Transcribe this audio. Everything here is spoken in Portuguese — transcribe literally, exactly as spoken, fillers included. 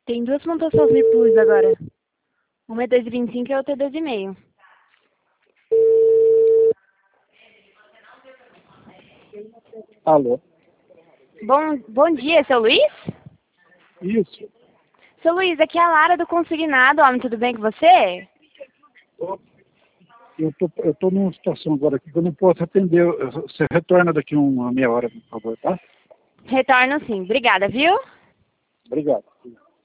Tem duas pontuações Mi Plus agora. Uma é dois e vinte e cinco e a outra é dois e meio. Alô? Bom, bom dia, seu Luiz? Isso. Seu Luiz, aqui é a Lara do Consignado, homem, tudo bem com você? Eu tô, eu tô numa situação agora aqui que eu não posso atender. Você retorna daqui uma meia hora, por favor, tá? Retorno sim, obrigada, viu? Obrigado.